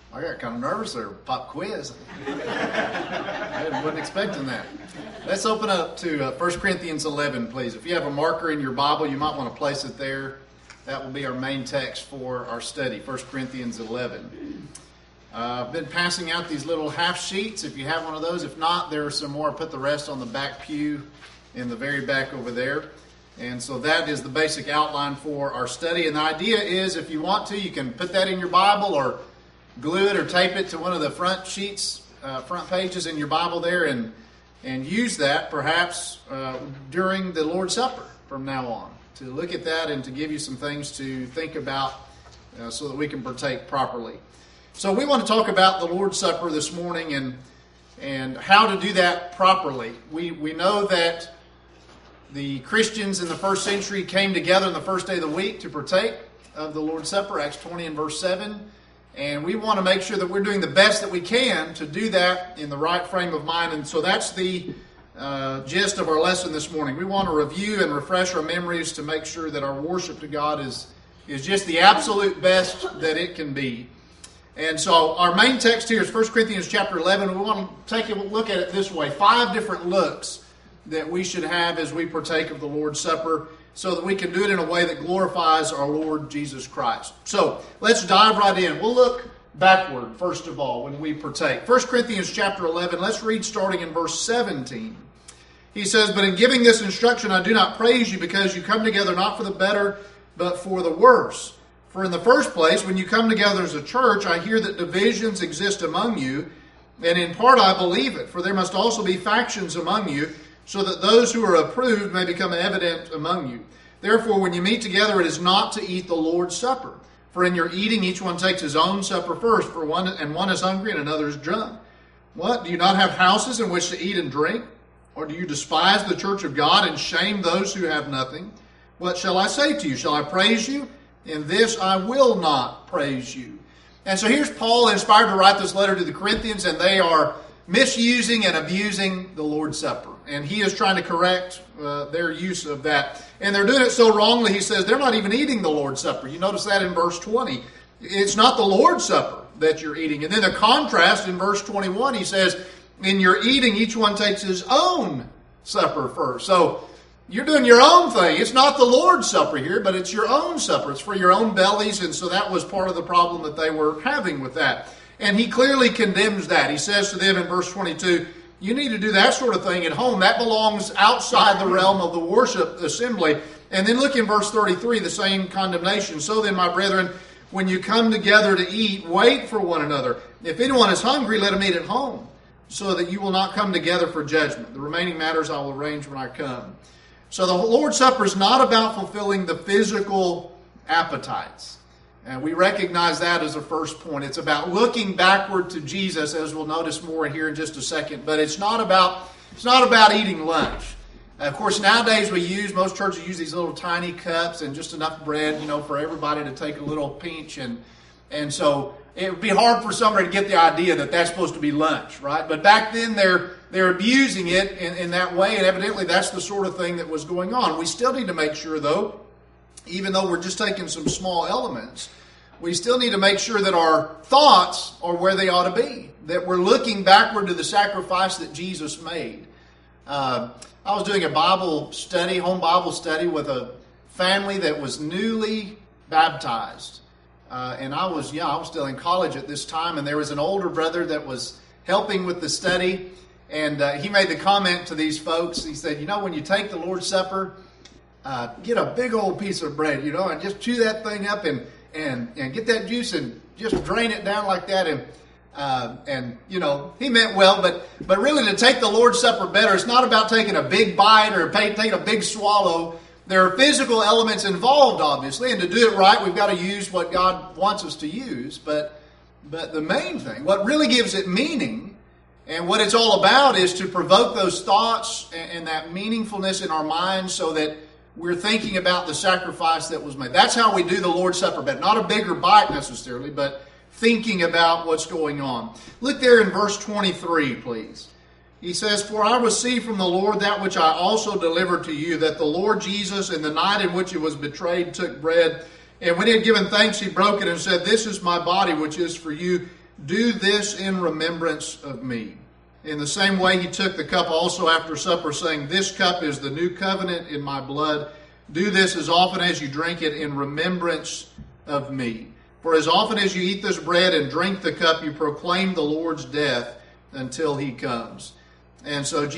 I got kind of nervous there. Pop quiz. I wasn't expecting that. Let's open up to 1 Corinthians 11, please. If you have a marker in your Bible, you might want to place it there. That will be our main text for our study, 1 Corinthians 11. I've been passing out these little half sheets. If you have one of those, if not, there are some more. Put the rest on the back pew in the very back over there. And so that is the basic outline for our study. And the idea is, if you want to, you can put that in your Bible or glue it or tape it to one of the front sheets, front pages in your Bible there, and use that perhaps during the Lord's Supper from now on, to look at that and to give you some things to think about so that we can partake properly. So we want to talk about the Lord's Supper this morning and how to do that properly. We know that the Christians in the first century came together on the first day of the week to partake of the Lord's Supper, Acts 20 and verse 7. And we want to make sure that we're doing the best that we can to do that in the right frame of mind. And so that's the gist of our lesson this morning. We want to review and refresh our memories to make sure that our worship to God is just the absolute best that it can be. And so our main text here is 1 Corinthians chapter 11. We want to take a look at it this way. 5 different looks that we should have as we partake of the Lord's Supper, so that we can do it in a way that glorifies our Lord Jesus Christ. So let's dive right in. We'll look backward, first of all, when we partake. 1 Corinthians chapter 11, let's read starting in verse 17. He says, "But in giving this instruction I do not praise you, because you come together not for the better, but for the worse. For in the first place, when you come together as a church, I hear that divisions exist among you, and in part I believe it. For there must also be factions among you, so that those who are approved may become evident among you. Therefore, when you meet together, it is not to eat the Lord's Supper. For in your eating, each one takes his own supper first, for one is hungry and another is drunk. What? Do you not have houses in which to eat and drink? Or do you despise the church of God and shame those who have nothing? What shall I say to you? Shall I praise you? In this I will not praise you." And so here's Paul inspired to write this letter to the Corinthians, and they are misusing and abusing the Lord's Supper. And he is trying to correct their use of that. And they're doing it so wrongly, he says they're not even eating the Lord's Supper. You notice that in verse 20. It's not the Lord's Supper that you're eating. And then the contrast in verse 21, he says, in your eating, each one takes his own supper first. So you're doing your own thing. It's not the Lord's Supper here, but it's your own supper. It's for your own bellies. And so that was part of the problem that they were having with that. And he clearly condemns that. He says to them in verse 22, you need to do that sort of thing at home. That belongs outside the realm of the worship assembly. And then look in verse 33, the same condemnation. "So then, my brethren, when you come together to eat, wait for one another. If anyone is hungry, let him eat at home, so that you will not come together for judgment. The remaining matters I will arrange when I come." So the Lord's Supper is not about fulfilling the physical appetites. And we recognize that as a first point. It's about looking backward to Jesus, as we'll notice more here in just a second. But it's not about eating lunch. Of course, nowadays most churches use these little tiny cups and just enough bread, for everybody to take a little pinch. And so it would be hard for somebody to get the idea that that's supposed to be lunch, right? But back then they're abusing it in that way, and evidently that's the sort of thing that was going on. We still need to make sure, though, even though we're just taking some small elements, we still need to make sure that our thoughts are where they ought to be, that we're looking backward to the sacrifice that Jesus made. I was doing a home Bible study with a family that was newly baptized. And I was still in college at this time, and there was an older brother that was helping with the study, and he made the comment to these folks. He said, when you take the Lord's Supper, get a big old piece of bread, and just chew that thing up and get that juice and just drain it down like that. And he meant well, but really to take the Lord's Supper better, it's not about taking a big bite or taking a big swallow. There are physical elements involved, obviously, and to do it right, we've got to use what God wants us to use. But the main thing, what really gives it meaning, and what it's all about, is to provoke those thoughts and that meaningfulness in our minds so that we're thinking about the sacrifice that was made. That's how we do the Lord's Supper better. Not a bigger bite necessarily, but thinking about what's going on. Look there in verse 23, please. He says, "For I received from the Lord that which I also delivered to you, that the Lord Jesus, in the night in which he was betrayed, took bread. And when he had given thanks, he broke it and said, 'This is my body, which is for you. "Do this in remembrance of me." In the same way, he took the cup also after supper, saying, "This cup is the new covenant in my blood. Do this as often as you drink it in remembrance of me. For as often as you eat this bread and drink the cup, you proclaim the Lord's death until he comes." And so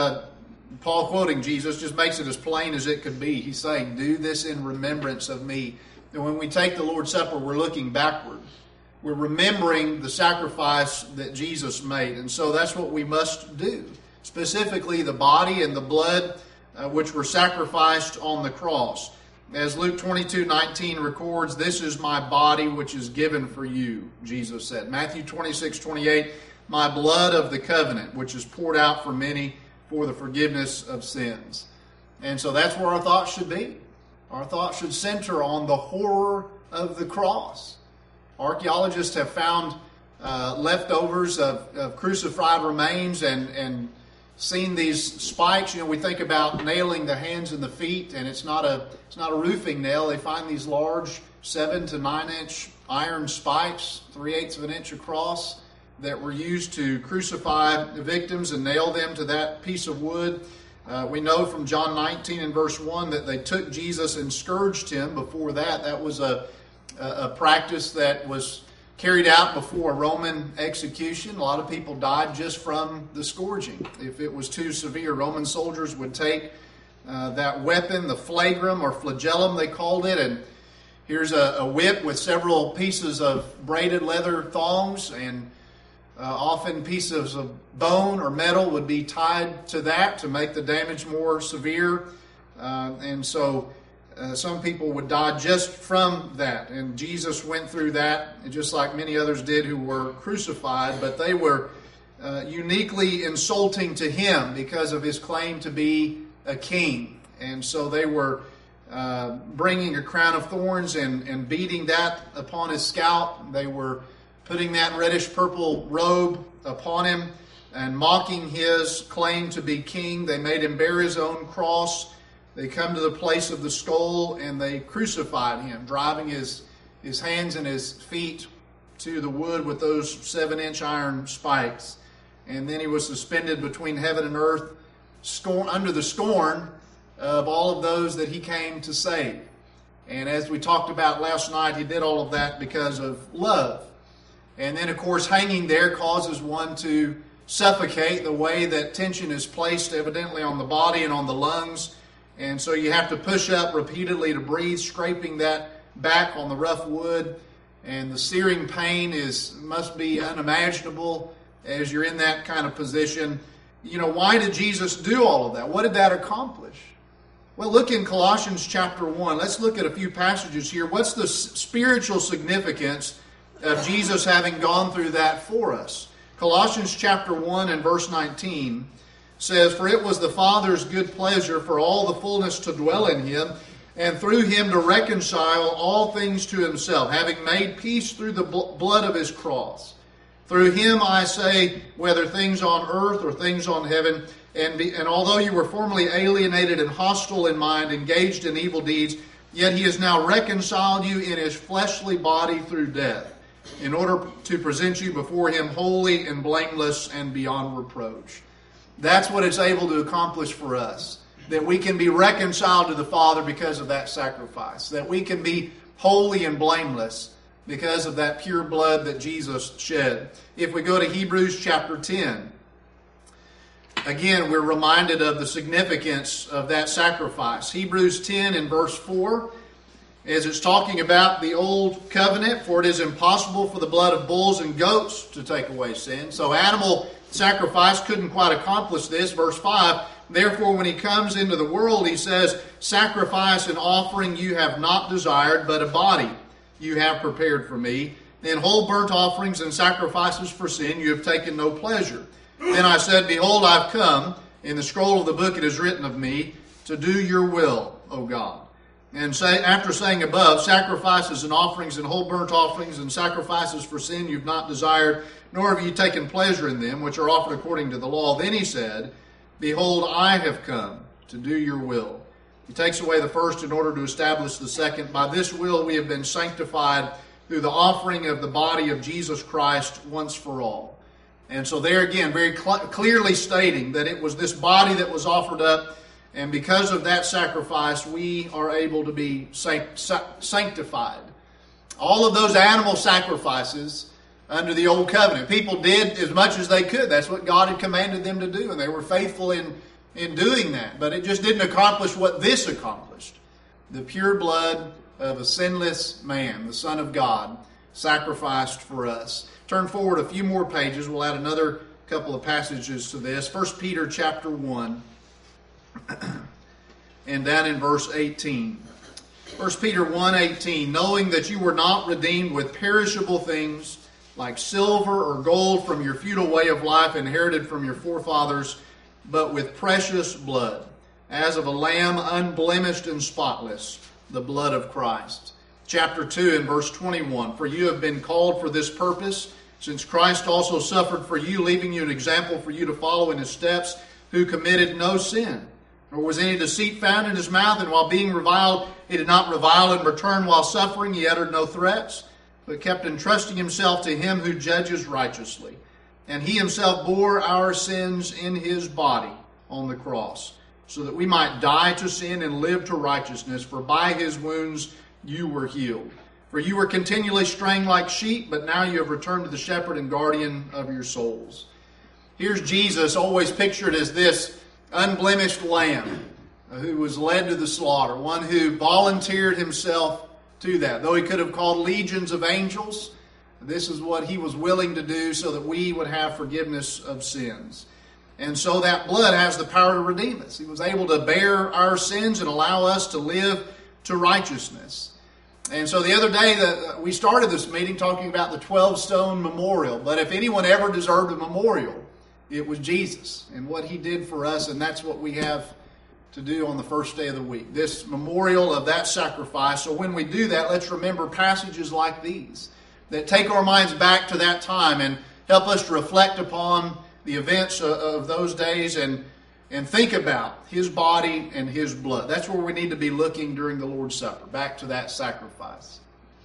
Paul, quoting Jesus, just makes it as plain as it could be. He's saying, "Do this in remembrance of me." And when we take the Lord's Supper, we're looking backward. We're remembering the sacrifice that Jesus made. And so that's what we must do. Specifically, the body and the blood which were sacrificed on the cross. As Luke 22:19 records, "This is my body which is given for you," Jesus said. Matthew 26:28, "My blood of the covenant, which is poured out for many for the forgiveness of sins." And so that's where our thoughts should be. Our thoughts should center on the horror of the cross. Archaeologists have found leftovers of crucified remains and seen these spikes. We think about nailing the hands and the feet, and it's not a roofing nail. They find these large 7 to 9 inch iron spikes, 3/8 of an inch across, that were used to crucify the victims and nail them to that piece of wood. We know from John 19 and verse 1 that they took Jesus and scourged him. Before that, that was a practice that was carried out before a Roman execution. A lot of people died just from the scourging. If it was too severe, Roman soldiers would take that weapon, the flagrum or flagellum they called it, and here's a whip with several pieces of braided leather thongs, and often pieces of bone or metal would be tied to that to make the damage more severe. And so some people would die just from that. And Jesus went through that, just like many others did who were crucified, but they were uniquely insulting to him because of his claim to be a king. And so they were bringing a crown of thorns and beating that upon his scalp. They were putting that reddish-purple robe upon him and mocking his claim to be king. They made him bear his own cross. They come to the place of the skull and they crucified him, driving his hands and his feet to the wood with those 7-inch iron spikes. And then he was suspended between heaven and earth, under the scorn of all of those that he came to save. And as we talked about last night, he did all of that because of love. And then, of course, hanging there causes one to suffocate, the way that tension is placed evidently on the body and on the lungs. And so you have to push up repeatedly to breathe, scraping that back on the rough wood. And the searing pain must be unimaginable as you're in that kind of position. Why did Jesus do all of that? What did that accomplish? Well, look in Colossians chapter 1. Let's look at a few passages here. What's the spiritual significance of Jesus having gone through that for us? Colossians chapter 1 and verse 19 says, "For it was the Father's good pleasure for all the fullness to dwell in him, and through him to reconcile all things to himself, having made peace through the blood of his cross. Through him, I say, whether things on earth or things on heaven, and although you were formerly alienated and hostile in mind, engaged in evil deeds, yet he has now reconciled you in his fleshly body through death, in order to present you before him holy and blameless and beyond reproach." That's what it's able to accomplish for us, that we can be reconciled to the Father because of that sacrifice, that we can be holy and blameless because of that pure blood that Jesus shed. If we go to Hebrews chapter 10, again, we're reminded of the significance of that sacrifice. Hebrews 10 and verse 4, as it's talking about the old covenant, "For it is impossible for the blood of bulls and goats to take away sin." So animal sacrifice couldn't quite accomplish this. Verse 5, "Therefore when he comes into the world," he says, "sacrifice and offering you have not desired, but a body you have prepared for me. In whole burnt offerings and sacrifices for sin you have taken no pleasure. Then I said, Behold, I've come. In the scroll of the book it is written of me, to do your will, O God." And after saying above, "Sacrifices and offerings and whole burnt offerings and sacrifices for sin you've not desired, nor have you taken pleasure in them, which are offered according to the law," then he said, "Behold, I have come to do your will." He takes away the first in order to establish the second. "By this will we have been sanctified through the offering of the body of Jesus Christ once for all. And so there again, very clearly stating that it was this body that was offered up, and because of that sacrifice, we are able to be sanctified. All of those animal sacrifices under the Old Covenant, people did as much as they could. That's what God had commanded them to do, and they were faithful in doing that. But it just didn't accomplish what this accomplished. The pure blood of a sinless man, the Son of God, sacrificed for us. Turn forward a few more pages. We'll add another couple of passages to this. 1 Peter chapter 1, and down in verse 18. 1 Peter 1:18, knowing that you were not redeemed with perishable things like silver or gold from your futile way of life inherited from your forefathers, but with precious blood, as of a lamb unblemished and spotless, the blood of Christ. Chapter 2 and verse 21, for you have been called for this purpose, since Christ also suffered for you, leaving you an example for you to follow in his steps, who committed no sin, nor was any deceit found in his mouth, and while being reviled, he did not revile in return. While suffering, he uttered no threats, but kept entrusting himself to him who judges righteously. And he himself bore our sins in his body on the cross, so that we might die to sin and live to righteousness. For by his wounds you were healed. For you were continually straying like sheep, but now you have returned to the shepherd and guardian of your souls. Here's Jesus, always pictured as this unblemished lamb who was led to the slaughter, one who volunteered himself to that. Though he could have called legions of angels, this is what he was willing to do so that we would have forgiveness of sins. And so that blood has the power to redeem us. He was able to bear our sins and allow us to live to righteousness. And so the other day that we started this meeting talking about the 12-stone memorial. But if anyone ever deserved a memorial, it was Jesus and what he did for us. And that's what we have to do on the first day of the week. This memorial of that sacrifice. So when we do that, let's remember passages like these that take our minds back to that time and help us to reflect upon the events of those days and think about his body and his blood. That's where we need to be looking during the Lord's Supper, back to that sacrifice.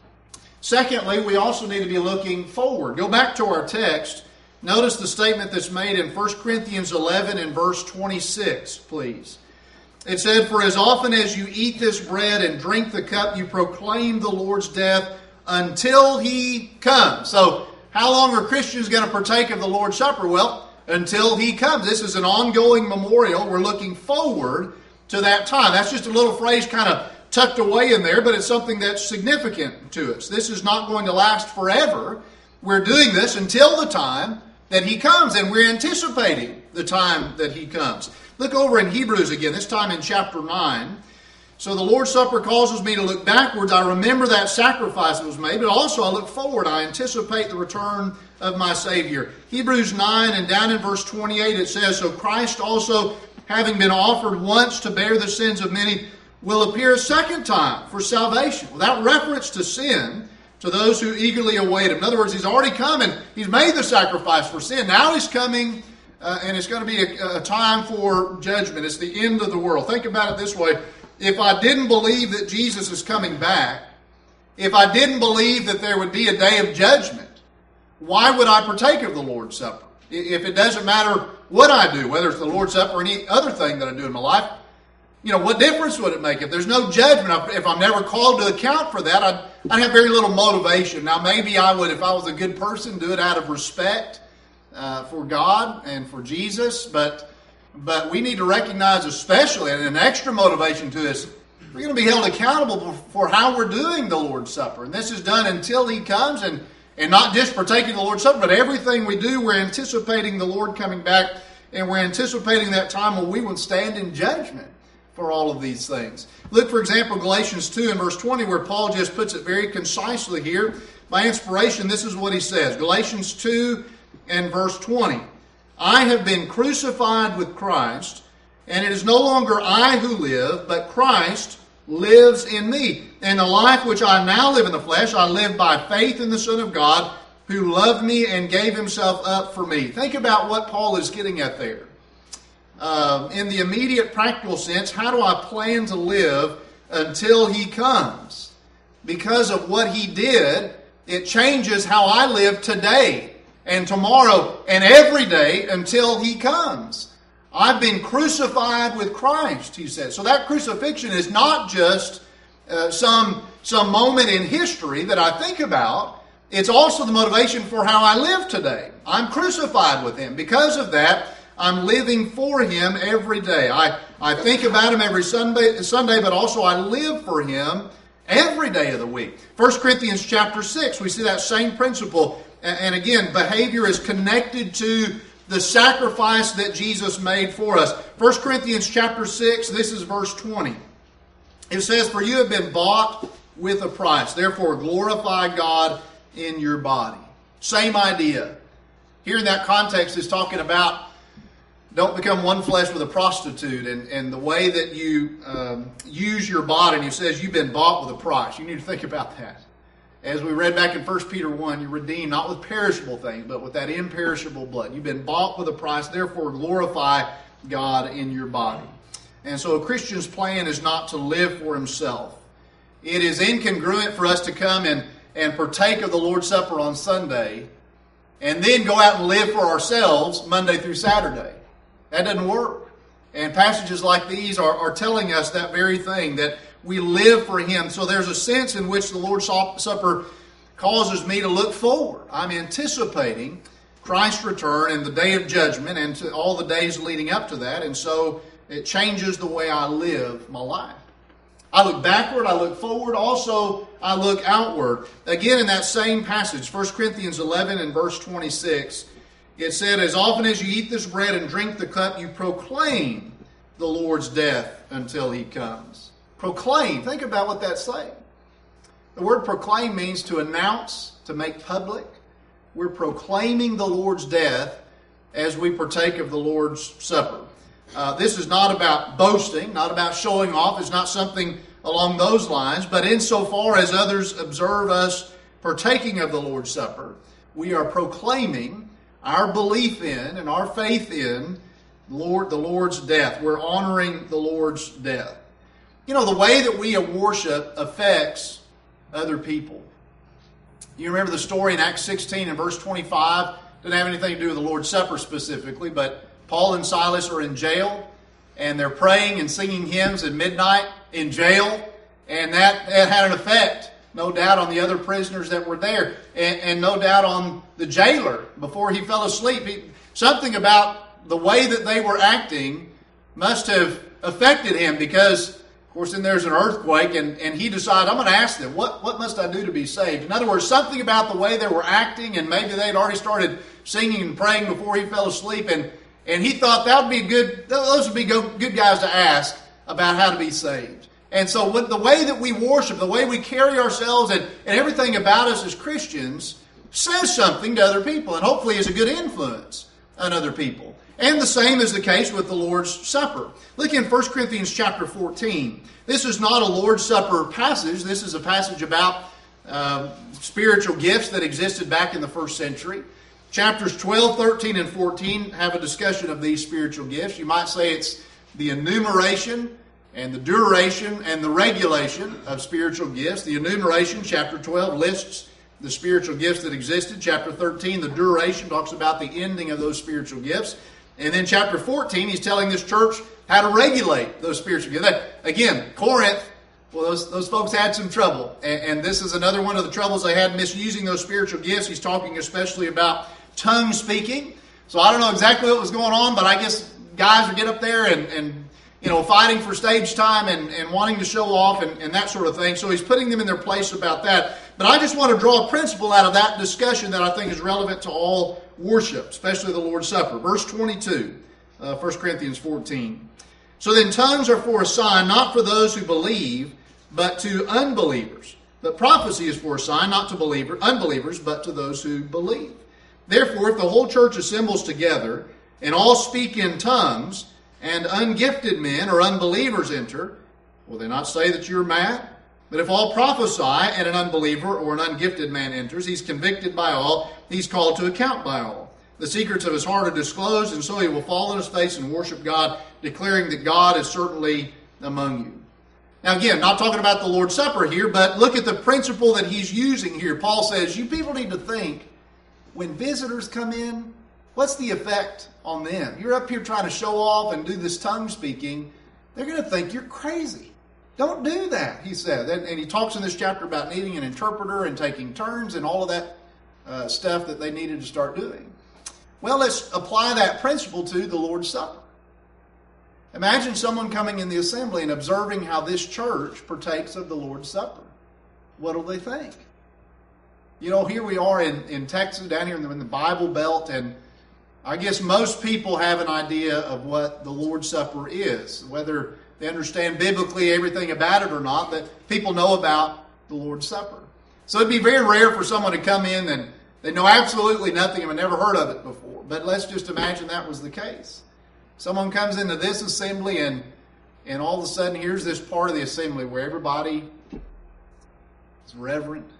Secondly, we also need to be looking forward. Go back to our text. Notice the statement that's made in 1 Corinthians 11 and verse 26, please. It said, for as often as you eat this bread and drink the cup, you proclaim the Lord's death until he comes. So, how long are Christians going to partake of the Lord's Supper? Well, until he comes. This is an ongoing memorial. We're looking forward to that time. That's just a little phrase kind of tucked away in there, but it's something that's significant to us. This is not going to last forever. We're doing this until the time that he comes, and we're anticipating the time that he comes. Look over in Hebrews again, this time in chapter 9. So the Lord's Supper causes me to look backwards. I remember that sacrifice that was made, but also I look forward. I anticipate the return of my Savior. Hebrews 9 and down in verse 28 it says, so Christ also, having been offered once to bear the sins of many, will appear a second time for salvation, without reference to sin, to those who eagerly await him. In other words, he's already come and he's made the sacrifice for sin. Now he's coming and it's going to be a time for judgment. It's the end of the world. Think about it this way. If I didn't believe that Jesus is coming back, if I didn't believe that there would be a day of judgment, why would I partake of the Lord's Supper? If it doesn't matter what I do, whether it's the Lord's Supper or any other thing that I do in my life, what difference would it make? If there's no judgment, if I'm never called to account for that, I'd have very little motivation. Now, maybe I would, if I was a good person, do it out of respect for God and for Jesus, but we need to recognize, especially, and an extra motivation to us, we're going to be held accountable for how we're doing the Lord's Supper. And this is done until he comes, and not just partaking of the Lord's Supper, but everything we do, we're anticipating the Lord coming back, and we're anticipating that time when we will stand in judgment for all of these things. Look, for example, Galatians 2 and verse 20, where Paul just puts it very concisely here. By inspiration, this is what he says. Galatians 2 and verse 20. I have been crucified with Christ, and it is no longer I who live, but Christ lives in me. And the life which I now live in the flesh, I live by faith in the Son of God, who loved me and gave himself up for me. Think about what Paul is getting at there. In the immediate practical sense, how do I plan to live until he comes? Because of what he did it changes how I live today and tomorrow and every day until He comes. I've been crucified with Christ, he says. So that crucifixion is not just some moment in history that I think about. It's also the motivation for how I live today. I'm crucified with Him. Because of that, I'm living for Him every day. I think about Him every Sunday, but also I live for Him every day of the week. 1 Corinthians chapter 6, we see that same principle. And again, behavior is connected to the sacrifice that Jesus made for us. 1 Corinthians chapter 6, this is verse 20. It says, "For you have been bought with a price. Therefore glorify God in your body." Same idea. Here in that context is talking about don't become one flesh with a prostitute, and the way that you use your body. And He says you've been bought with a price. You need to think about that. As we read back in 1 Peter 1, you're redeemed not with perishable things, but with that imperishable blood. You've been bought with a price, therefore glorify God in your body. And so a Christian's plan is not to live for himself. It is incongruent for us to come and partake of the Lord's Supper on Sunday and then go out and live for ourselves Monday through Saturday. That doesn't work. And passages like these are telling us that very thing, that we live for Him. So there's a sense in which the Lord's Supper causes me to look forward. I'm anticipating Christ's return and the day of judgment and to all the days leading up to that. And so it changes the way I live my life. I look backward, I look forward, also I look outward. Again, in that same passage, 1 Corinthians 11 and verse 26, it said, "As often as you eat this bread and drink the cup, you proclaim the Lord's death until He comes." Proclaim. Think about what that's saying. The word proclaim means to announce, to make public. We're proclaiming the Lord's death as we partake of the Lord's Supper. This is not about boasting, not about showing off. It's not something along those lines. But insofar as others observe us partaking of the Lord's Supper, we are proclaiming our belief in and our faith in the Lord's death. We're honoring the Lord's death. You know, the way that we worship affects other people. You remember the story in Acts 16 and verse 25? Didn't have anything to do with the Lord's Supper specifically, but Paul and Silas are in jail, and they're praying and singing hymns at midnight in jail, and that had an effect, no doubt, on the other prisoners that were there, and no doubt on the jailer before he fell asleep. Something about the way that they were acting must have affected him, because of course, then there's an earthquake, and he decided, I'm going to ask them, what must I do to be saved? In other words, something about the way they were acting, and maybe they'd already started singing and praying before he fell asleep, and he thought those would be good guys to ask about how to be saved. And so the way that we worship, the way we carry ourselves, and everything about us as Christians says something to other people, and hopefully is a good influence on other people. And the same is the case with the Lord's Supper. Look in 1 Corinthians chapter 14. This is not a Lord's Supper passage. This is a passage about spiritual gifts that existed back in the first century. Chapters 12, 13, and 14 have a discussion of these spiritual gifts. You might say it's the enumeration and the duration and the regulation of spiritual gifts. The enumeration, chapter 12, lists the spiritual gifts that existed. Chapter 13, the duration, talks about the ending of those spiritual gifts. And then chapter 14, he's telling this church how to regulate those spiritual gifts. Again, Corinth, well, those folks had some trouble. And this is another one of the troubles they had, misusing those spiritual gifts. He's talking especially about tongue speaking. So I don't know exactly what was going on, but I guess guys would get up there and fighting for stage time and wanting to show off and that sort of thing. So he's putting them in their place about that. But I just want to draw a principle out of that discussion that I think is relevant to all worship, especially the Lord's Supper. Verse 22, 1 Corinthians 14. "So then tongues are for a sign, not for those who believe, but to unbelievers. But prophecy is for a sign, not to unbelievers, but to those who believe. Therefore, if the whole church assembles together, and all speak in tongues, and ungifted men or unbelievers enter, will they not say that you're mad? But if all prophesy, and an unbeliever or an ungifted man enters, he's convicted by all, he's called to account by all. The secrets of his heart are disclosed, and so he will fall on his face and worship God, declaring that God is certainly among you." Now again, not talking about the Lord's Supper here, but look at the principle that he's using here. Paul says, you people need to think, when visitors come in, what's the effect on them? You're up here trying to show off and do this tongue speaking. They're going to think you're crazy. Don't do that, he said. And he talks in this chapter about needing an interpreter and taking turns and all of that stuff that they needed to start doing. Well, let's apply that principle to the Lord's Supper. Imagine someone coming in the assembly and observing how this church partakes of the Lord's Supper. What will they think? You know, here we are in Texas, down here in the Bible Belt, and I guess most people have an idea of what the Lord's Supper is, whether they understand biblically everything about it or not, but people know about the Lord's Supper. So it'd be very rare for someone to come in and they know absolutely nothing and have never heard of it before. But let's just imagine that was the case. Someone comes into this assembly and all of a sudden here's this part of the assembly where everybody is reverent.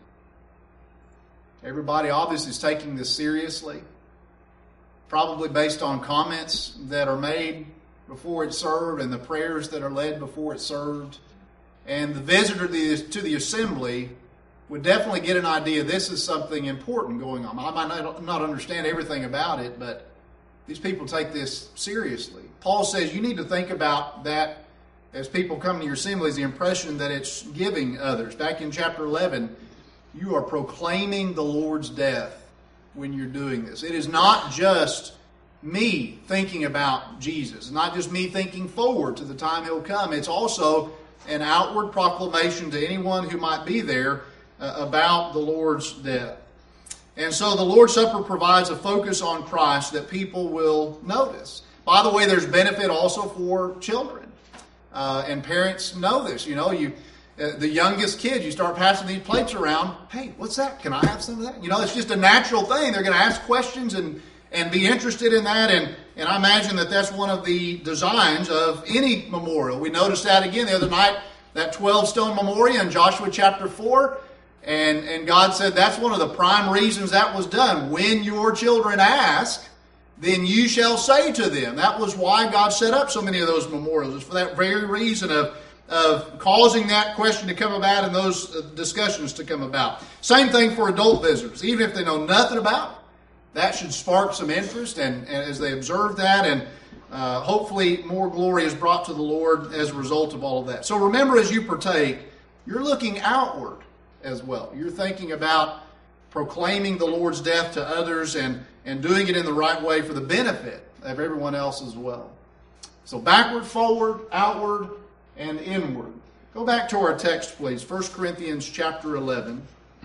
Everybody obviously is taking this seriously. Probably based on comments that are made before it's served and the prayers that are led before it's served. And the visitor to the assembly would definitely get an idea this is something important going on. I might not understand everything about it, but these people take this seriously. Paul says you need to think about that as people come to your assemblies, the impression that it's giving others. Back in chapter 11, you are proclaiming the Lord's death when you're doing this. It is not just me thinking about Jesus. It's not just me thinking forward to the time He'll come. It's also an outward proclamation to anyone who might be there about the Lord's death. And so the Lord's Supper provides a focus on Christ that people will notice. By the way, there's benefit also for children. And parents know this. You know, the youngest kids, you start passing these plates around. Hey, what's that? Can I have some of that? You know, it's just a natural thing. They're going to ask questions and be interested in that. And I imagine that that's one of the designs of any memorial. We noticed that again the other night, that 12-stone memorial in Joshua chapter 4. And God said that's one of the prime reasons that was done. When your children ask, then you shall say to them. That was why God set up so many of those memorials. It's for that very reason of causing that question to come about and those discussions to come about. Same thing for adult visitors. Even if they know nothing about it, that should spark some interest. And as they observe that, and hopefully more glory is brought to the Lord as a result of all of that. So remember, as you partake, you're looking outward as well. You're thinking about proclaiming the Lord's death to others and doing it in the right way for the benefit of everyone else as well. So backward, forward, outward, and inward. Go back to our text, please. 1 Corinthians chapter 11.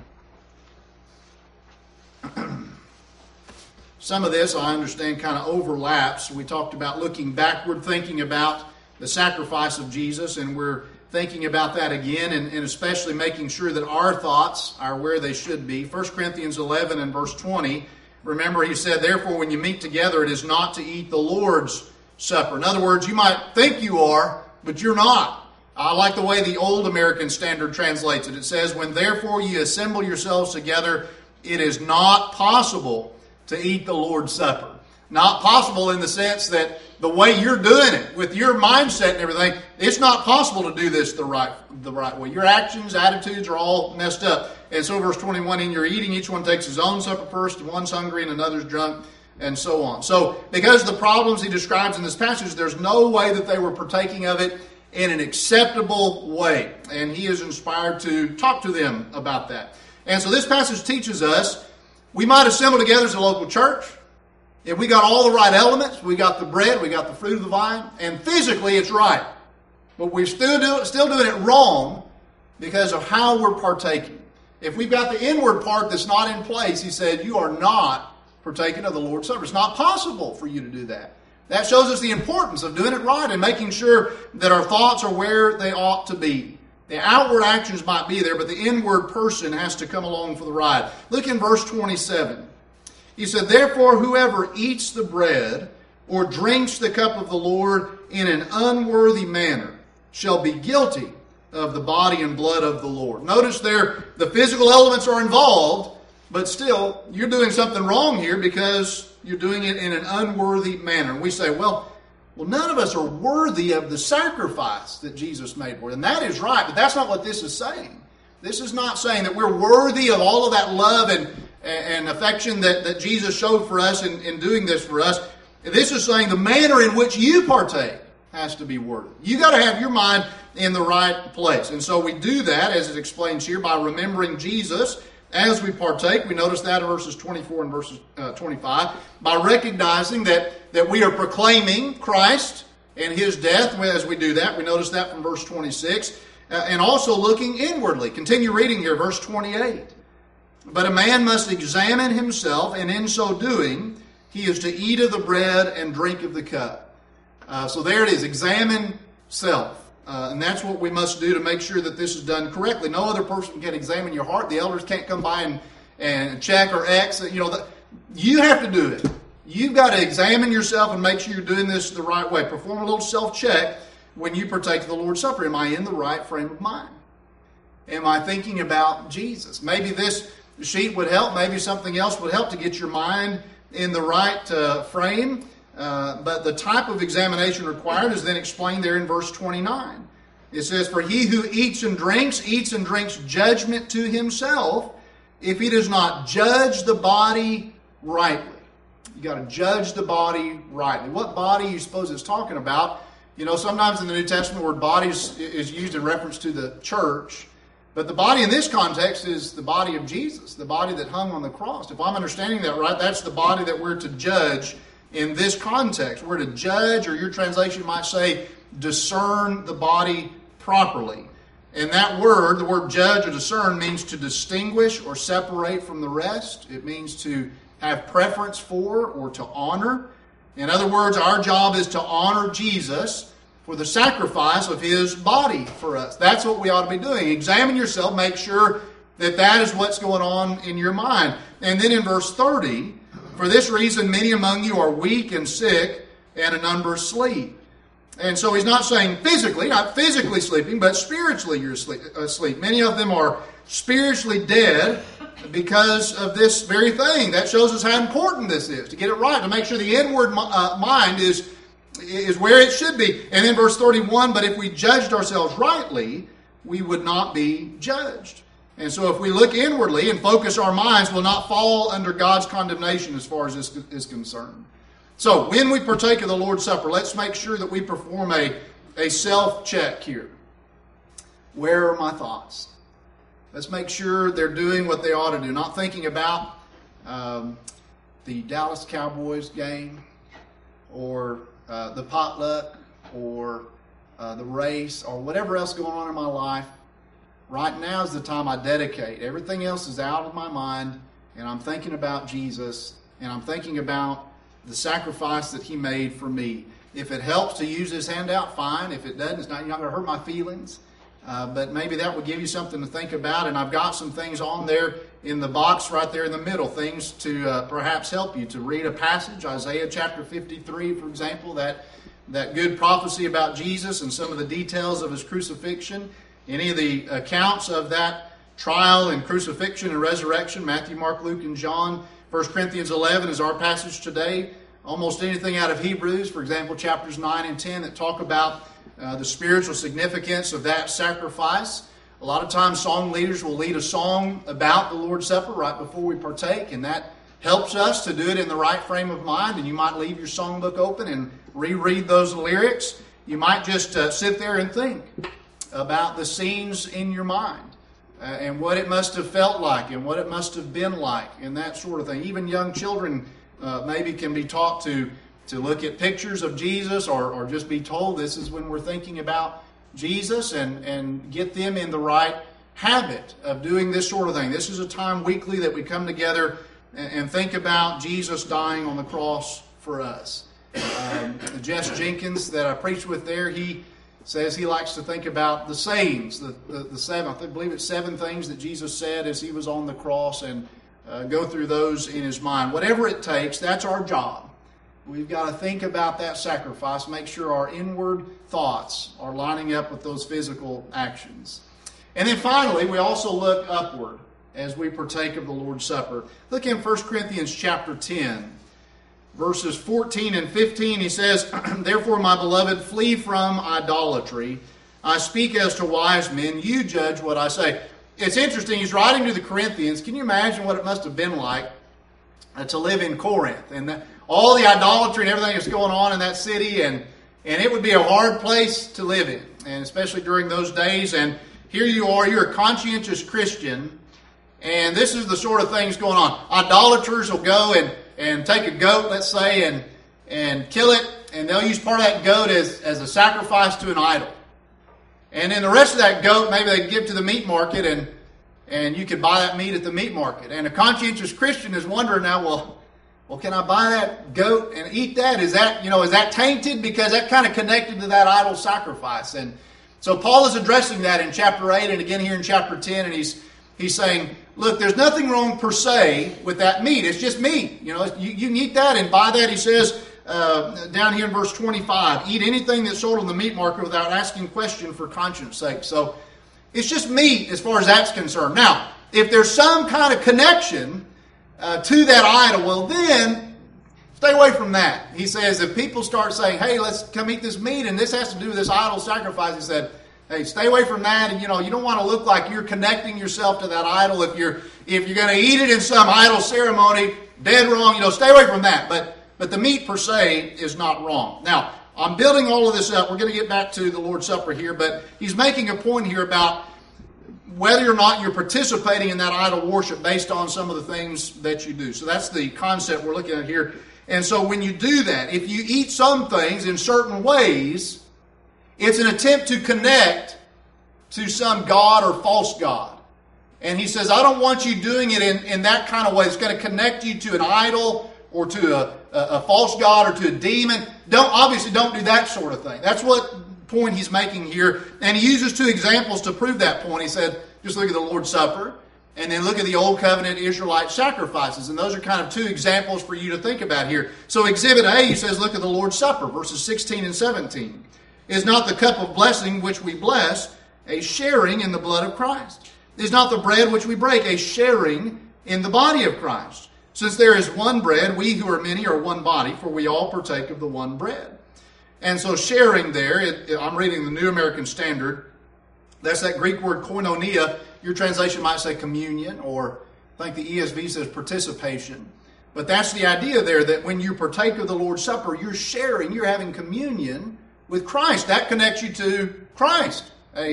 Some of this, I understand, kind of overlaps. We talked about looking backward, thinking about the sacrifice of Jesus, and we're thinking about that again, and especially making sure that our thoughts are where they should be. 1 Corinthians 11 and verse 20, remember he said, therefore when you meet together, it is not to eat the Lord's Supper. In other words, you might think you are, but you're not. I like the way the Old American Standard translates it. It says, when therefore ye assemble yourselves together, it is not possible to eat the Lord's Supper. Not possible in the sense that the way you're doing it, with your mindset and everything, it's not possible to do this the right way. Your actions, attitudes are all messed up. And so verse 21, in your eating, each one takes his own supper first, and one's hungry and another's drunk, and so on. So because of the problems he describes in this passage, there's no way that they were partaking of it in an acceptable way. And he is inspired to talk to them about that. And so this passage teaches us, we might assemble together as a local church. If we got all the right elements, we got the bread, we got the fruit of the vine, and physically it's right. But we're still doing it wrong because of how we're partaking. If we've got the inward part that's not in place, he said, you are not partaking of the Lord's Supper. It's not possible for you to do that. That shows us the importance of doing it right and making sure that our thoughts are where they ought to be. The outward actions might be there, but the inward person has to come along for the ride. Look in verse 27. He said, therefore, whoever eats the bread or drinks the cup of the Lord in an unworthy manner shall be guilty of the body and blood of the Lord. Notice there, the physical elements are involved, but still, you're doing something wrong here because you're doing it in an unworthy manner. And we say, well, Well, none of us are worthy of the sacrifice that Jesus made for us. And that is right, but that's not what this is saying. This is not saying that we're worthy of all of that love and affection that Jesus showed for us in doing this for us. This is saying the manner in which you partake has to be worthy. You got to have your mind in the right place. And so we do that, as it explains here, by remembering Jesus as we partake. We notice that in verses 24 and verses 25. By recognizing that we are proclaiming Christ and His death as we do that. We notice that from verse 26. And also looking inwardly. Continue reading here, verse 28. But a man must examine himself, and in so doing, he is to eat of the bread and drink of the cup. So there it is, examine self. And that's what we must do to make sure that this is done correctly. No other person can examine your heart. The elders can't come by and check or X. You have to do it. You've got to examine yourself and make sure you're doing this the right way. Perform a little self-check when you partake of the Lord's Supper. Am I in the right frame of mind? Am I thinking about Jesus? Maybe this sheet would help. Maybe something else would help to get your mind in the right frame. But the type of examination required is then explained there in verse 29. It says, "For he who eats and drinks judgment to himself, if he does not judge the body rightly." You got to judge the body rightly. What body you suppose it's talking about? Sometimes in the New Testament the word body is used in reference to the church. But the body in this context is the body of Jesus, the body that hung on the cross. If I'm understanding that right, that's the body that we're to judge in this context. We're to judge, or your translation might say, discern the body properly. And that word, the word judge or discern, means to distinguish or separate from the rest. It means to have preference for or to honor. In other words, our job is to honor Jesus for the sacrifice of His body for us. That's what we ought to be doing. Examine yourself, make sure that is what's going on in your mind. And then in verse 30, "For this reason many among you are weak and sick, and a number sleep." And so he's not saying physically, not physically sleeping, but spiritually you're asleep. Many of them are spiritually dead because of this very thing. That shows us how important this is, to get it right, to make sure the inward mind is where it should be. And then verse 31, "But if we judged ourselves rightly, we would not be judged." And so if we look inwardly and focus our minds, we'll not fall under God's condemnation as far as this is concerned. So when we partake of the Lord's Supper, let's make sure that we perform a self-check here. Where are my thoughts? Let's make sure they're doing what they ought to do. Not thinking about the Dallas Cowboys game, or the potluck, or the race, or whatever else going on in my life. Right now is the time I dedicate. Everything else is out of my mind, and I'm thinking about Jesus, and I'm thinking about the sacrifice that He made for me. If it helps to use this handout, fine. If it doesn't, you're not going to hurt my feelings. But maybe that would give you something to think about. And I've got some things on there in the box right there in the middle, things to perhaps help you to read a passage, Isaiah chapter 53, for example, that good prophecy about Jesus and some of the details of His crucifixion. Any of the accounts of that trial and crucifixion and resurrection, Matthew, Mark, Luke, and John. 1 Corinthians 11 is our passage today. Almost anything out of Hebrews, for example, chapters 9 and 10 that talk about the spiritual significance of that sacrifice. A lot of times song leaders will lead a song about the Lord's Supper right before we partake, and that helps us to do it in the right frame of mind. And you might leave your songbook open and reread those lyrics. You might just sit there and think about the scenes in your mind and what it must have felt like and what it must have been like and that sort of thing. Even young children maybe can be taught to look at pictures of Jesus or just be told this is when we're thinking about Jesus and get them in the right habit of doing this sort of thing. This is a time weekly that we come together and think about Jesus dying on the cross for us. Jess Jenkins that I preached with there, he says he likes to think about the sayings, the seven, I believe it's 7 things that Jesus said as He was on the cross, and go through those in his mind. Whatever it takes, that's our job. We've got to think about that sacrifice, make sure our inward thoughts are lining up with those physical actions. And then finally, we also look upward as we partake of the Lord's Supper. Look in 1 Corinthians chapter 10. verses 14 and 15, he says, "Therefore, my beloved, flee from idolatry. I speak as to wise men. You judge what I say." It's interesting. He's writing to the Corinthians. Can you imagine what it must have been like to live in Corinth? And all the idolatry and everything that's going on in that city. And it would be a hard place to live in, and especially during those days. And here you are. You're a conscientious Christian. And this is the sort of things going on. Idolaters will go and take a goat, let's say, and kill it. And they'll use part of that goat as a sacrifice to an idol. And then the rest of that goat, maybe they give to the meat market, and you could buy that meat at the meat market. And a conscientious Christian is wondering now, well, can I buy that goat and eat that? Is that tainted? Because that kind of connected to that idol sacrifice. And so Paul is addressing that in chapter 8 and again here in chapter 10, and he's saying, look, there's nothing wrong per se with that meat. It's just meat. You can eat that and buy that. He says down here in verse 25, eat anything that's sold on the meat market without asking question for conscience sake. So it's just meat as far as that's concerned. Now, if there's some kind of connection to that idol, well then stay away from that. He says if people start saying, hey, let's come eat this meat and this has to do with this idol sacrifice, he said, hey, stay away from that, and you don't want to look like you're connecting yourself to that idol. If you're going to eat it in some idol ceremony, dead wrong. Stay away from that. But the meat per se is not wrong. Now, I'm building all of this up. We're going to get back to the Lord's Supper here, but he's making a point here about whether or not you're participating in that idol worship based on some of the things that you do. So that's the concept we're looking at here. And so when you do that, if you eat some things in certain ways, it's an attempt to connect to some god or false god. And he says, I don't want you doing it in that kind of way. It's going to connect you to an idol or to a false god or to a demon. Don't do that sort of thing. That's what point he's making here. And he uses two examples to prove that point. He said, just look at the Lord's Supper and then look at the Old Covenant Israelite sacrifices. And those are kind of two examples for you to think about here. So Exhibit A, he says, look at the Lord's Supper, verses 16 and 17. Is not the cup of blessing which we bless a sharing in the blood of Christ? Is not the bread which we break a sharing in the body of Christ? Since there is one bread, we who are many are one body, for we all partake of the one bread. And so sharing there, I'm reading the New American Standard. That's that Greek word koinonia. Your translation might say communion, or I think the ESV says participation. But that's the idea there, that when you partake of the Lord's Supper, you're sharing, you're having communion with Christ. That connects you to Christ,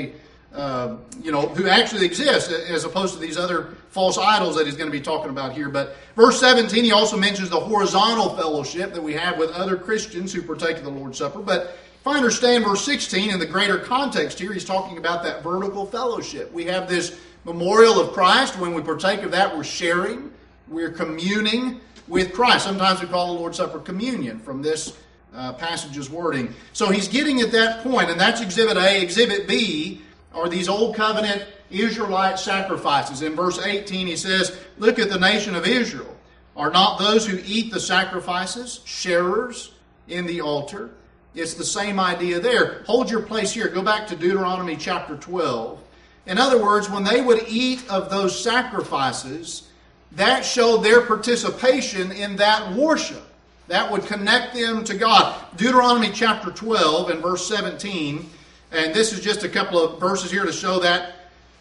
who actually exists, as opposed to these other false idols that he's going to be talking about here. But verse 17, he also mentions the horizontal fellowship that we have with other Christians who partake of the Lord's Supper. But if I understand verse 16 in the greater context here, he's talking about that vertical fellowship. We have this memorial of Christ. When we partake of that, we're sharing, we're communing with Christ. Sometimes we call the Lord's Supper communion from this passage's wording. So he's getting at that point, and that's Exhibit A. Exhibit B are these Old Covenant Israelite sacrifices. In verse 18 he says, look at the nation of Israel. Are not those who eat the sacrifices sharers in the altar? It's the same idea there. Hold your place here. Go back to Deuteronomy chapter 12. In other words, when they would eat of those sacrifices, that showed their participation in that worship. That would connect them to God. Deuteronomy chapter 12 and verse 17, and this is just a couple of verses here to show that,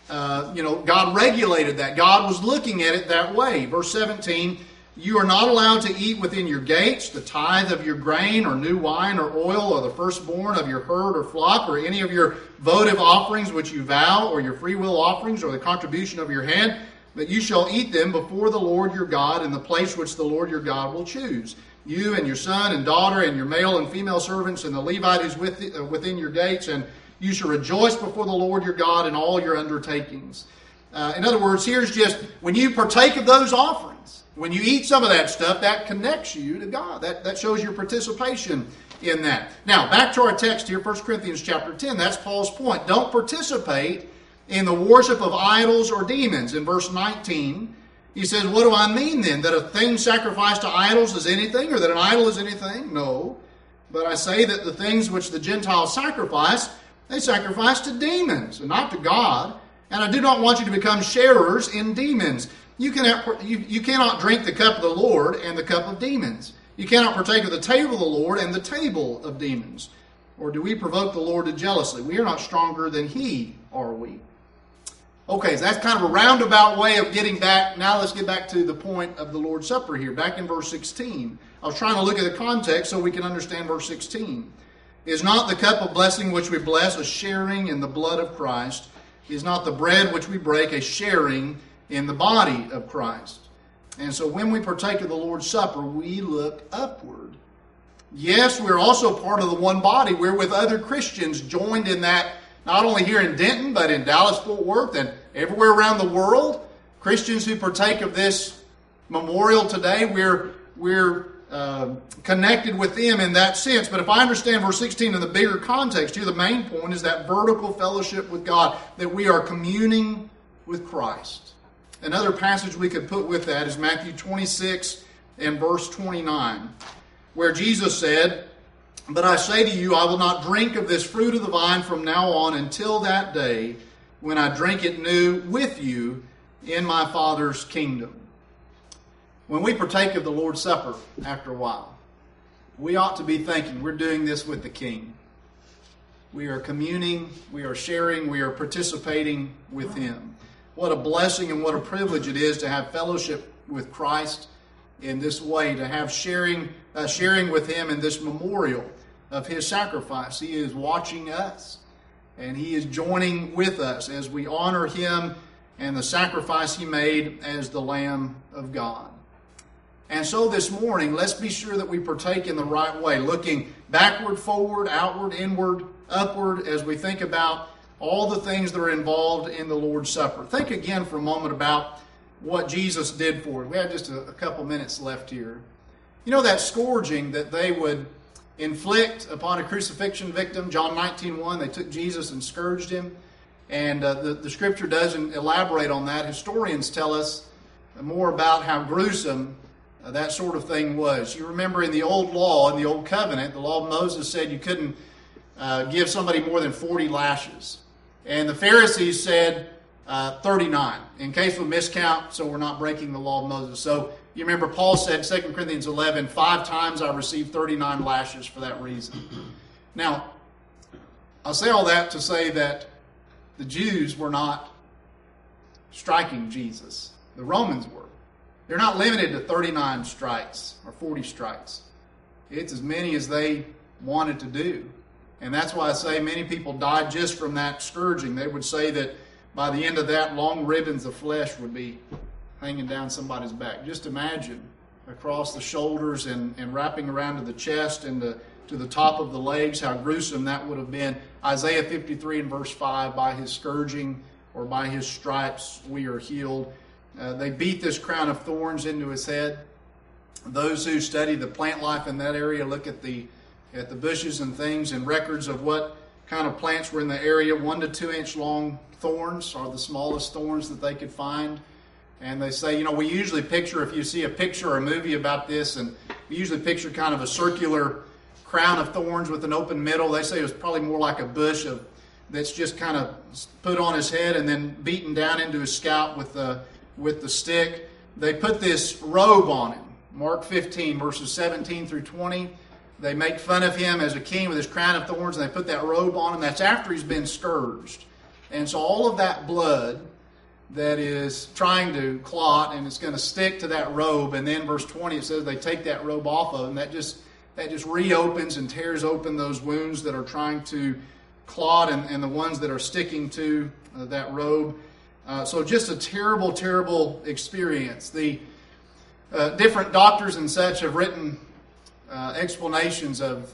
God regulated that. God was looking at it that way. Verse 17, you are not allowed to eat within your gates the tithe of your grain or new wine or oil or the firstborn of your herd or flock or any of your votive offerings which you vow or your freewill offerings or the contribution of your hand, but you shall eat them before the Lord your God in the place which the Lord your God will choose. You and your son and daughter and your male and female servants and the Levite who's within your gates, and you shall rejoice before the Lord your God in all your undertakings. In other words, here's just, when you partake of those offerings, when you eat some of that stuff, that connects you to God. That shows your participation in that. Now, back to our text here, 1 Corinthians chapter 10. That's Paul's point. Don't participate in the worship of idols or demons. In verse 19, he says, what do I mean then? That a thing sacrificed to idols is anything, or that an idol is anything? No. But I say that the things which the Gentiles sacrifice, they sacrifice to demons, and not to God. And I do not want you to become sharers in demons. You cannot drink the cup of the Lord and the cup of demons. You cannot partake of the table of the Lord and the table of demons. Or do we provoke the Lord to jealousy? We are not stronger than he, are we? Okay, so that's kind of a roundabout way of getting back. Now let's get back to the point of the Lord's Supper here. Back in verse 16. I was trying to look at the context so we can understand verse 16. Is not the cup of blessing which we bless a sharing in the blood of Christ? Is not the bread which we break a sharing in the body of Christ? And so when we partake of the Lord's Supper, we look upward. Yes, we're also part of the one body. We're with other Christians joined in that, not only here in Denton, but in Dallas, Fort Worth, and everywhere around the world. Christians who partake of this memorial today, we're connected with them in that sense. But if I understand verse 16 in the bigger context here, the main point is that vertical fellowship with God, that we are communing with Christ. Another passage we could put with that is Matthew 26 and verse 29, where Jesus said, "But I say to you, I will not drink of this fruit of the vine from now on until that day when I drink it new with you in my Father's kingdom." When we partake of the Lord's Supper after a while, we ought to be thinking we're doing this with the King. We are communing, we are sharing, we are participating with Him. What a blessing and what a privilege it is to have fellowship with Christ in this way, to have sharing with Him in this memorial of His sacrifice. He is watching us, and He is joining with us as we honor Him and the sacrifice He made as the Lamb of God. And so this morning, let's be sure that we partake in the right way, looking backward, forward, outward, inward, upward, as we think about all the things that are involved in the Lord's Supper. Think again for a moment about what Jesus did for us. We have just a couple minutes left here. You know that scourging that they would inflict upon a crucifixion victim, John 19:1, they took Jesus and scourged Him. And the Scripture doesn't elaborate on that. Historians tell us more about how gruesome that sort of thing was. You remember in the old law, in the old covenant, the law of Moses said you couldn't give somebody more than 40 lashes. And the Pharisees said 39, in case we miscount, so we're not breaking the law of Moses. So you remember Paul said, 2 Corinthians 11, 5 times I received 39 lashes for that reason. Now, I'll say all that to say that the Jews were not striking Jesus. The Romans were. They're not limited to 39 strikes or 40 strikes. It's as many as they wanted to do. And that's why I say many people died just from that scourging. They would say that by the end of that, long ribbons of flesh would be hanging down somebody's back. Just imagine across the shoulders and wrapping around to the chest and to the top of the legs, how gruesome that would have been. Isaiah 53 and verse 5, by His scourging or by His stripes we are healed. They beat this crown of thorns into His head. Those who study the plant life in that area look at the bushes and things and records of what kind of plants were in the area. 1 to 2 inch long thorns are the smallest thorns that they could find. And they say, we usually picture, if you see a picture or a movie about this, and we usually picture kind of a circular crown of thorns with an open middle. They say it was probably more like a bush that's just kind of put on his head and then beaten down into his scalp with the stick. They put this robe on him. Mark 15, verses 17 through 20. They make fun of him as a king with his crown of thorns, and they put that robe on him. That's after he's been scourged. And so all of that blood that is trying to clot, and it's going to stick to that robe. And then verse 20, it says they take that robe off of him. That just reopens and tears open those wounds that are trying to clot and the ones that are sticking to that robe. So just a terrible, terrible experience. The different doctors and such have written explanations of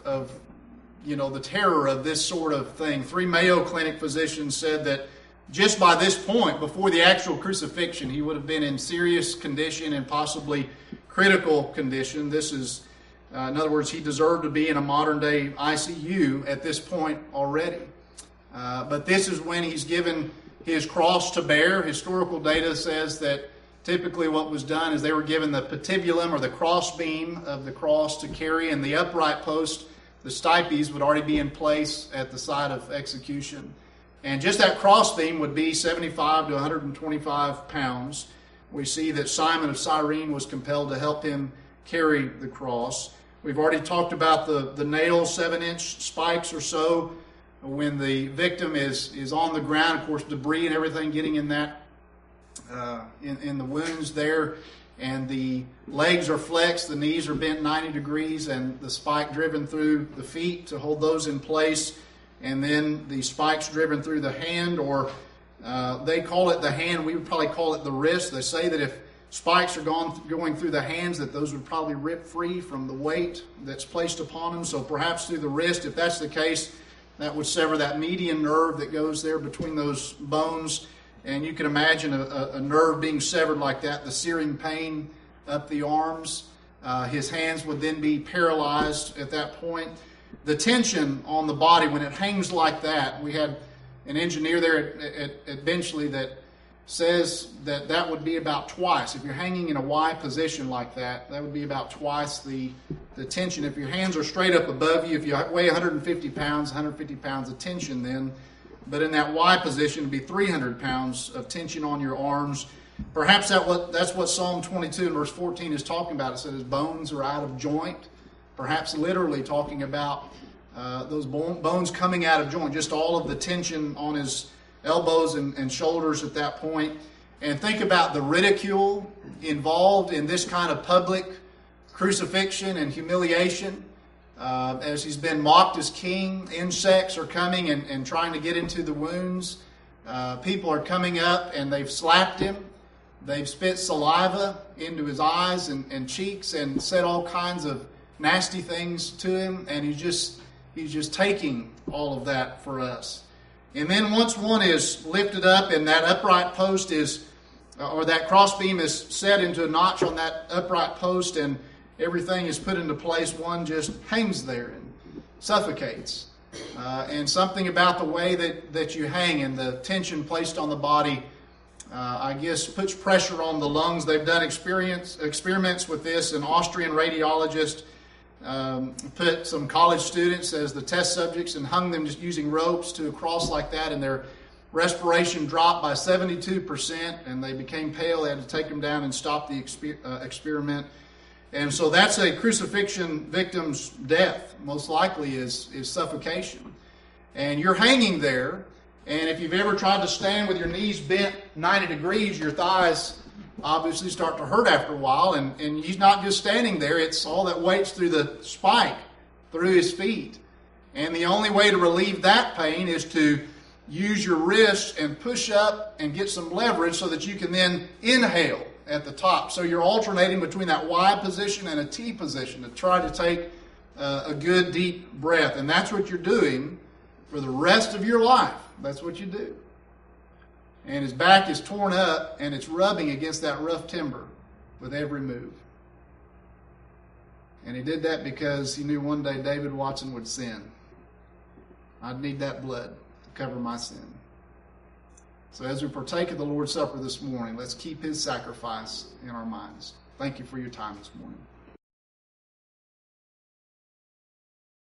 the terror of this sort of thing. 3 Mayo Clinic physicians said that just by this point, before the actual crucifixion, he would have been in serious condition and possibly critical condition. This is, in other words, he deserved to be in a modern-day ICU at this point already. But this is when he's given his cross to bear. Historical data says that typically what was done is they were given the patibulum or the cross beam of the cross to carry, and the upright post, the stipes, would already be in place at the site of execution. And just that cross beam would be 75 to 125 pounds. We see that Simon of Cyrene was compelled to help him carry the cross. We've already talked about the nails, 7-inch spikes or so, when the victim is on the ground. Of course, debris and everything getting in that in the wounds there, and the legs are flexed, the knees are bent 90 degrees, and the spike driven through the feet to hold those in place, and then the spikes driven through the hand, or they call it the hand, we would probably call it the wrist. They say that if spikes are going through the hands, that those would probably rip free from the weight that's placed upon them. So perhaps through the wrist, if that's the case, that would sever that median nerve that goes there between those bones. And you can imagine a nerve being severed like that, the searing pain up the arms. His hands would then be paralyzed at that point. The tension on the body when it hangs like that, we had an engineer there at Benchley that says that would be about twice. If you're hanging in a Y position like that, that would be about twice the tension. If your hands are straight up above you, if you weigh 150 pounds of tension then, but in that Y position, it would be 300 pounds of tension on your arms. Perhaps that's what Psalm 22 and verse 14 is talking about. It says his bones are out of joint. Perhaps literally talking about those bones coming out of joint, just all of the tension on his elbows and shoulders at that point. And think about the ridicule involved in this kind of public crucifixion and humiliation. As he's been mocked as king, insects are coming and trying to get into the wounds. People are coming up and they've slapped him. They've spit saliva into his eyes and cheeks and said all kinds of nasty things to him. And he's just taking all of that for us. And then once one is lifted up and that upright post or that crossbeam is set into a notch on that upright post and everything is put into place, one just hangs there and suffocates. And something about the way that you hang and the tension placed on the body, I guess, puts pressure on the lungs. They've done experiments with this. An Austrian radiologist put some college students as the test subjects and hung them just using ropes to a cross like that, and their respiration dropped by 72%, and they became pale. They had to take them down and stop the experiment. And so that's a crucifixion victim's death, most likely is suffocation. And you're hanging there, and if you've ever tried to stand with your knees bent 90 degrees, your thighs obviously start to hurt after a while, and he's not just standing there, it's all that weight's through the spike, through his feet. And the only way to relieve that pain is to use your wrist and push up and get some leverage so that you can then inhale at the top. So you're alternating between that Y position and a T position to try to take a good deep breath. And that's what you're doing for the rest of your life. That's what you do. And his back is torn up, and it's rubbing against that rough timber with every move. And he did that because he knew one day David Watson would sin. I'd need that blood to cover my sin. So as we partake of the Lord's Supper this morning, let's keep his sacrifice in our minds. Thank you for your time this morning.